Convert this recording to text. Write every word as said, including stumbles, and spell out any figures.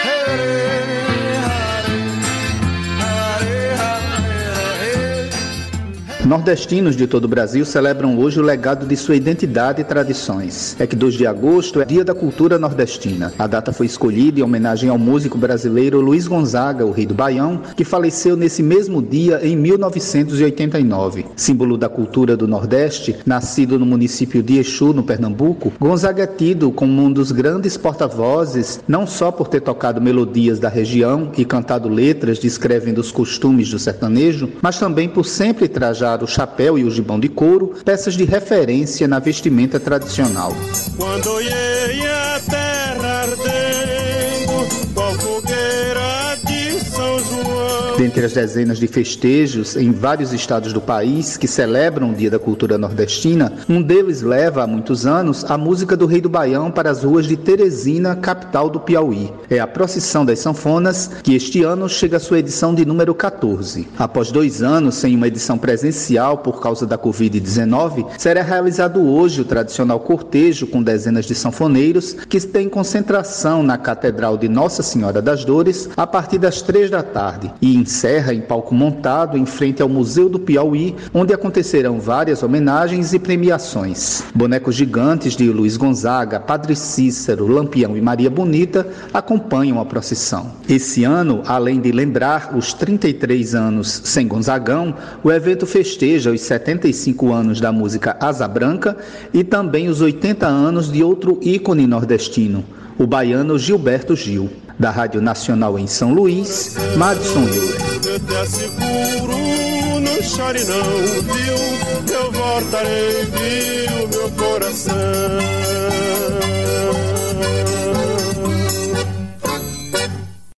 Nordestinos de todo o Brasil celebram hoje o legado de sua identidade e tradições. É que dois de agosto é Dia da Cultura Nordestina. A data foi escolhida em homenagem ao músico brasileiro Luiz Gonzaga, o Rei do Baião, que faleceu nesse mesmo dia em mil novecentos e oitenta e nove. Símbolo da cultura do Nordeste, nascido no município de Exu, no Pernambuco, Gonzaga é tido como um dos grandes porta-vozes, não só por ter tocado melodias da região e cantado letras descrevendo os costumes do sertanejo, mas também por sempre trajar o chapéu e o gibão de couro, peças de referência na vestimenta tradicional. Quando olhei a terra ardendo, qual fogueira de São João. Dentre as dezenas de festejos em vários estados do país que celebram o Dia da Cultura Nordestina, um deles leva há muitos anos a música do Rei do Baião para as ruas de Teresina, capital do Piauí. É a Procissão das Sanfonas, que este ano chega à sua edição de número catorze. Após dois anos sem uma edição presencial por causa da covid dezenove, será realizado hoje o tradicional cortejo com dezenas de sanfoneiros que tem concentração na Catedral de Nossa Senhora das Dores a partir das três da tarde e encerra em palco montado em frente ao Museu do Piauí, onde acontecerão várias homenagens e premiações. Bonecos gigantes de Luiz Gonzaga, Padre Cícero, Lampião e Maria Bonita acompanham a procissão. Esse ano, além de lembrar os trinta e três anos sem Gonzagão, o evento festeja os setenta e cinco anos da música Asa Branca e também os oitenta anos de outro ícone nordestino, o baiano Gilberto Gil. Da Rádio Nacional em São Luís, Madison Euler. Eu te asseguro, não chore não, viu? Eu voltarei, viu, meu coração.